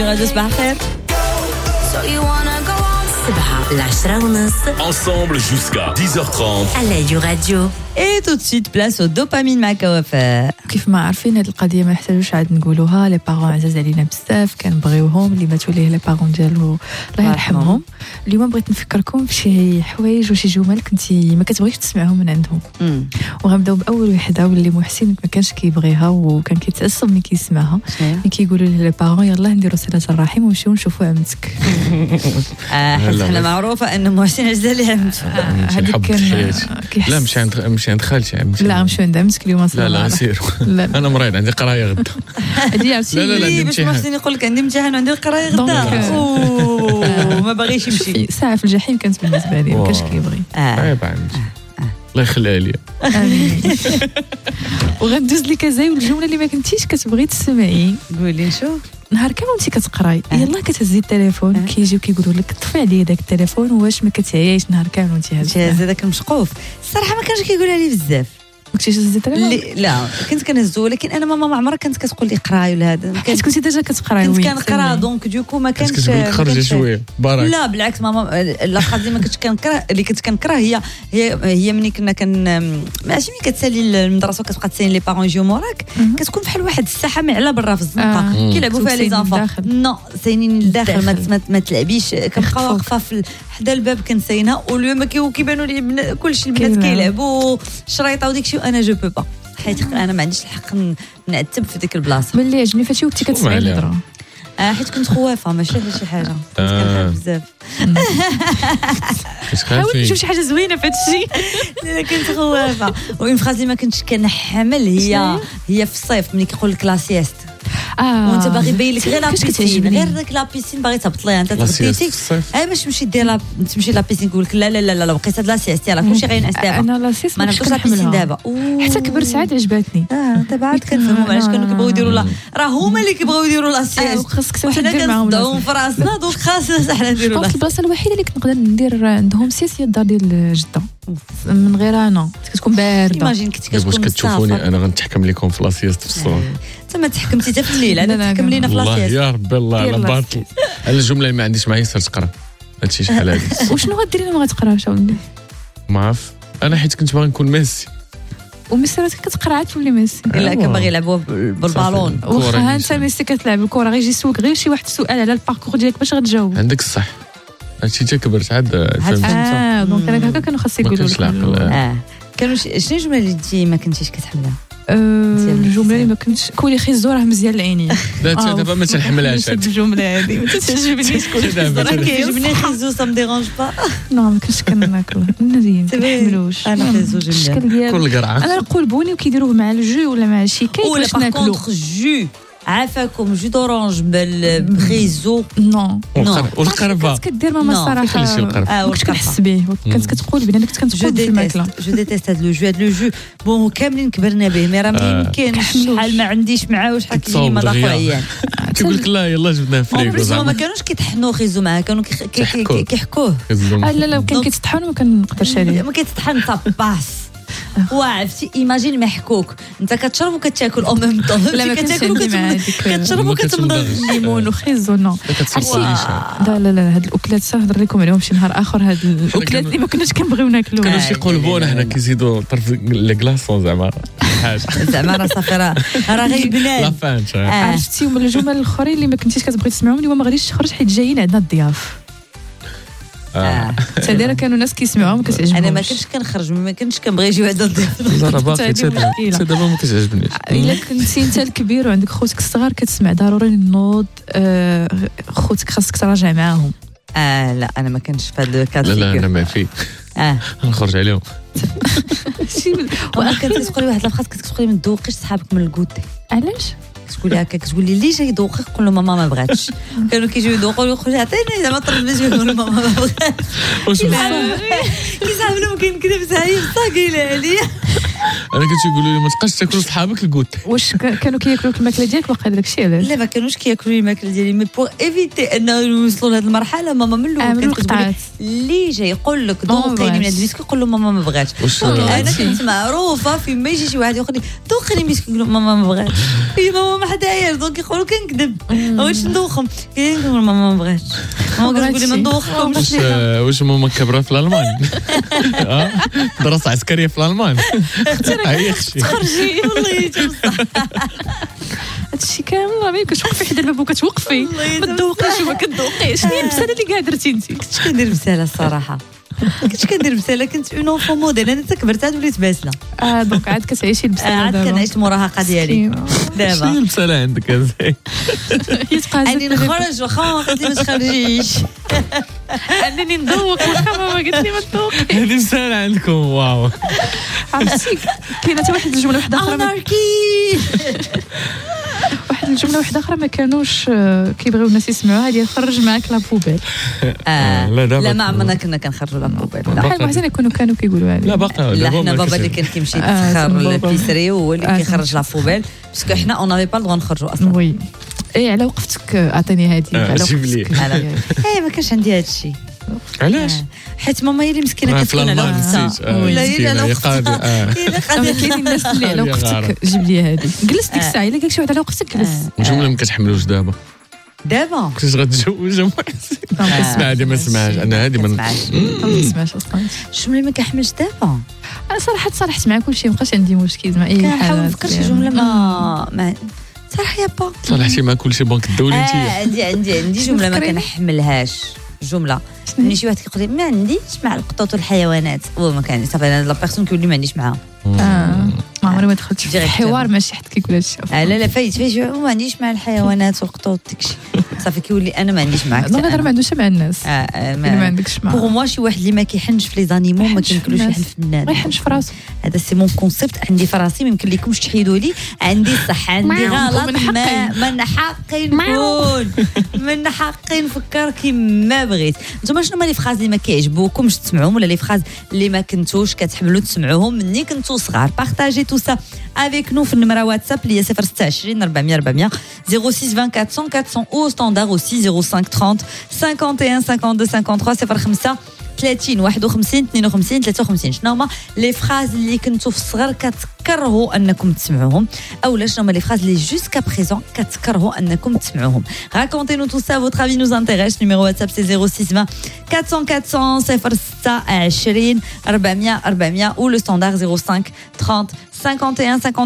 غادي صباح الخير. Ensemble jusqu'à 10h30 à la radio. Et tout de suite, place au dopamine مع كوافة. كيف ما عارفين هذه القضيه ما يحتاجوش عاد نقولوها، لي بارون عزاز علينا بزاف كنبغيوهم، اللي ماتوا ليه لي بارون ديالو الله يرحمهم. اليوم بغيت نفكركم بشي حوايج وشي جمل كنتي ما كتبغيش تسمعهم من عندهم. وغنبداو باول وحده واللي محسن ما كانش كيبغيها وكان كيتعصب ملي كيسمعها، ملي كيقولوا لي بارون يلاه نديروا صله الرحم ونمشيو نشوفوا عمتك. حنا معروفه ان محسن عزيز عليه عمته. هذيك كان لا مشي عند خالتي. لا مشي عند عمتك اليوم. لا سير انا مريض عندي قرايه غدا. لا باش محسن يقول لك عندي امتحان وعندي القرايه غدا ما باغيش يمشي. ساعه في الجحيم كانت بالنسبه لي ما كانش كيبغي. عيب عندي الله يخليها لي. وغندوز لك زي الجمله اللي ما كنتيش كتبغي تسمعي. قولي نشوف. نهار كامل وانت كتقراي يلاه كتهزي التليفون كيجيو كيقولوا لك طفي عليا داك التليفون، واش ما كتعياش نهار كامل وانت هازه داك المشقوف. الصراحه ما كانش كيقولها لي بزاف. كنتي هزي التليفون؟ لا كنت كنهزو، ولكن انا ماما ما عمرها كانت كتقول لي قراي ولا هذا. حيت كنتي ديجا كتقراي. كنت كنقرا دونك دوكو ما كانش كتقول خرجي شويه بارك. لا بالعكس ماما لاخاطش ما كنتش كنكره. اللي كنت كنكره هي ملي كنا ماشي ملي كتسالي المدرسه وكتبقى تسالي لي بارون يجيو موراك، كتكون بحال واحد الساحه معله برا في الزنقه كيلعبوا فيها لي زانفون. نو ساينين للداخل ما تلعبيش. كنبقى واقفه في حدا الباب كنساينها واليوم كيبانوا لي كلشي البنات كيلعبوا الشريطه وديك انا جو بو با، حيت انا ما عنديش الحق نعتب في ديك البلاصه. ملي عجبني فهادشي وقتي كتسمعي الهضره. حيت كنت خوافه ماشي على شي حاجه، كنت كنخاف بزاف. حاولت نشوف شي حاجه زوينه في هادشي. لا كنت خوافه. وين فراس اللي ما كنتش كنحمل هي في الصيف ملي كيقول لك لا سيست وانت باغي يبين لك غير لابيسين، غير داك لابيسين باغي تهبط ليها انت تغديتي باش تمشي دير تمشي لابيسين يقول لك لا بقيت هاد لا سيست راه كلشي غينعس دابا. انا لا سيست ما نبقاش لابيسين دابا حتى كبرت عاد عجباتني. دابا عاد كنفهموا علاش كانوا كيبغيو يديروا لا، راه هما اللي كيبغيو يديروا لا سيست خاصك وحنا كنصدعوا في راسنا دونك خاصنا حنا نديروا لا. البلاصه الوحيده اللي كنت نقدر ندير عندهم سيست هي الدار ديال جده، من غير انا كتكون بارده. ايماجين كنت كتكون كتشوفوني انا غنتحكم لكم في لا سيست في الصون. انت ما تحكمتي حتى في الليل، انا تحكم لينا في لا سيست. يا ربي الله على باطل. انا الجمله اللي ما عنديش معايا صرت تقرا هادشي شحال هادي. وشنو غدير انا ما غتقراش اولدي؟ ما عرف انا حيت كنت باغي نكون ميسي. وميسي راسك كتقرا عاد تولي ميسي. لا كان باغي يلعبوا بالبالون. واخا انت ميسي كتلعب الكره غير يجي يسوق غير شي واحد السؤال على الباركور ديالك باش غتجاوب. عندك الصح هادشي تا كبرت عاد فهمت. دونك انا هكا كانوا خاص يقولوا لك. كانوا شنو الجمله اللي انت ما كنتيش كتحملها؟ الجمله اللي ما كنتش كولي خيزو راه مزيان العينين. لا دابا ما تنحملهاش هاد الجمله هذه ما تعجبنيش. راه كيعجبني خيزو سا مديرونج با. نو ما كنتش كناكل النزيين ما كنحملوش. انا خيزو جميل كل قرعه. انا نقول بوني وكيديروه مع الجو ولا مع شي كيك باش ناكلو. ولا جو عافاكم جو دورانج بالخيزو. نو والقربه كدير ماما الصراحه كنت كنحس به كنت كتقول بان كنت كنتقول في الماكله. جو ديتيست هذا لو جو بون كاملين كبرنا به مي راه ما يمكنش شحال ما عنديش معاه وشحال كيجي ما لاخو عيان تيقول لك لا يلاه جبناه فريكو زعما. ما كانوش كيطحنوا خيزو معاه، كانوا كيحكوه. لا كان كيتطحن وما كنقدرش عليه. ما كيتطحن طاباس وعرفتي ايماجين محكوك انت كتشرب وكتاكل او ميم طون. لا ما كتشرب وكتمضغ الليمون وخيزو. نو لا هاد الاكلات هضر لكم عليهم شي نهار اخر. هاد الاكلات اللي ما كناش كنبغيو ناكلوها كانوا يقولبونا حنا كيزيدوا طرف لي كلاصون زعما حاجه زعما راه صافي راه غير بنان. لا فانت عرفتي هما الجمل الاخرين اللي ما كنتيش كتبغي تسمعهم اليوم ما غاديش تخرج حيت جايين عندنا الضياف. تادير كانوا ناس كيسمعوهم ما كتعجبهمش. انا ما كنتش كنخرج ما كنتش كنبغي يجيو عند الضيف. لا راه باقي دابا ما كتعجبنيش. الا كنتي انت الكبير وعندك خوتك الصغار كتسمع ضروري نوض خوتك خاصك تراجع معاهم. لا انا ما كنتش في هذا الكادر. لا انا ما في نخرج عليهم. وانا كنت تقولي واحد الفخاط كنت تقولي ما تذوقيش صحابك من الكوتي. علاش؟ كتقولي هكا كتقولي اللي جاي يذوقك قول له ماما ما بغاتش. كانوا كيجيو يذوقوا لي خويا عطيني زعما طلب باش يقول له ماما ما بغاتش. كيصاحب لهم كاين كذا بزاف صا قايله عليا انا كنت يقولوا لي ما تبقاش تاكل صحابك الكوت. واش كانوا كياكلوا الماكله ديالك واقع داك الشيء علاش؟ لا ما كانوش كياكلوا لي الماكله ديالي مي بوغ ايفيتي انه نوصلوا لهذه المرحله ماما من الاول كانت كتقول لي اللي جاي يقول لك دوقيني من هذا البيسكوت قول له ماما ما بغاتش. انا كنت معروفه في ما يجي شي واحد يقول لي دوقيني بيسكوت نقول له ماما ما بغاتش. هي ماما ما حداياش دونك يقولوا كنكذب واش ندوخهم كنقول ماما ما بغاتش. ماما كتقول لي ما ندوخكمش. واش ماما كبره في الالمان دراسه عسكريه في الالمان تخرجي والله بصح هادشي كامل ما يمكنش توقفي حدا الباب وكتوقفي ما تذوقيش وما كتذوقيش. شنو هي البساله اللي كاع درتي انت؟ كنت كندير بساله الصراحه كنت كندير بساله كنت اون اونفون موديل انا حتى كبرت عاد وليت باسله. دونك عاد كتعيشي البساله عاد كنعيش المراهقه ديالي دابا. شنو البساله عندك ازاي؟ اني نخرج واخا ما قلت لي ما تخرجيش انني نذوق واخا ماما قالت لي ما تذوقي. هذه بساله عندكم واو. عرفتي كاينه حتى واحد الجمله واحده اخرى واحد الجمله واحده اخرى ما كانوش كيبغيو الناس يسمعوها ديال خرج معاك لا بوبيل. لا ما عمرنا كنا كنخرجوا لا بوبيل. بحال محسن كانوا كيقولوا هذه. لا باقا لا حنا بابا اللي كان كيمشي يتسخر للبيسري هو اللي كيخرج لا بوبيل باسكو حنا اون افي با الدغوا نخرجوا اصلا. وي اي على وقفتك اعطيني هذه على وقفتك. ما كانش عندي هذا الشيء. علاش؟ حيت ماما هي اللي مسكينه كتكون على وقتها ولا هي على وقتها. كاينين الناس اللي على وقتك جيب لي هذه جلس ديك الساعه الا قال شي واحد على وقتك جلس. وجمله ما كتحملوش دابا كنت غتزوج اسمع هذه ما سمعهاش انا هذه ما نسمعش اصلا. الجمله ما كنحملش دابا. انا صراحه صالحت مع كل شيء مابقاش عندي مشكل مع اي حاجه. كنحاول نفكر شي جمله ما صراحه يا با صالحتي مع كل شيء بنك الدولي انت. عندي جمله ما كنحملهاش. جمله ملي شي واحد كيقول لي ما عنديش مع القطط والحيوانات هو ما كان صافي انا لا بيرسون كيقول لي ما عنديش معاها. ما عمري ما دخلت في حوار مع شي حد كيقول هادشي. لا فايت ما عنديش مع الحيوانات والقطط داكشي صافي كيولي انا ما عنديش معاك. دونك هذا ما عندوش مع الناس ما عندكش معاه. بوغ موا شي واحد اللي ما كيحنش في لي زانيمو ما كيمكنلوش يحن في الناس. ما يحنش في راسو. هذا سي مون كونسيبت عندي في راسي ما يمكن لكمش تحيدوا لي. عندي صح عندي غلط من حقي نكون من حقي نفكر كيما بغيت. نتوما شنو هما لي فراز اللي ما كيعجبوكمش تسمعوهم ولا لي فراز اللي ما كنتوش كتحملوا تسمعوهم مني كنتو صغار؟ بارطاجي تو سا avec nous في النمره واتساب اللي هي 026 400 400 06 20 400 400 او ستاندار aussi 05 30 51 52 53 05 30 51 52 53. شنو هما لي فراز اللي كنتو في الصغر كتكرهوا انكم تسمعوهم اولا شنو هما لي فراز اللي جوسكا بريزون كتكرهوا انكم تسمعوهم؟ racontez nous tout ça, votre avis nous intéresse. Numéro WhatsApp c'est 06 20 400 400 06 20 400 400 ou le standard 05 30 51 52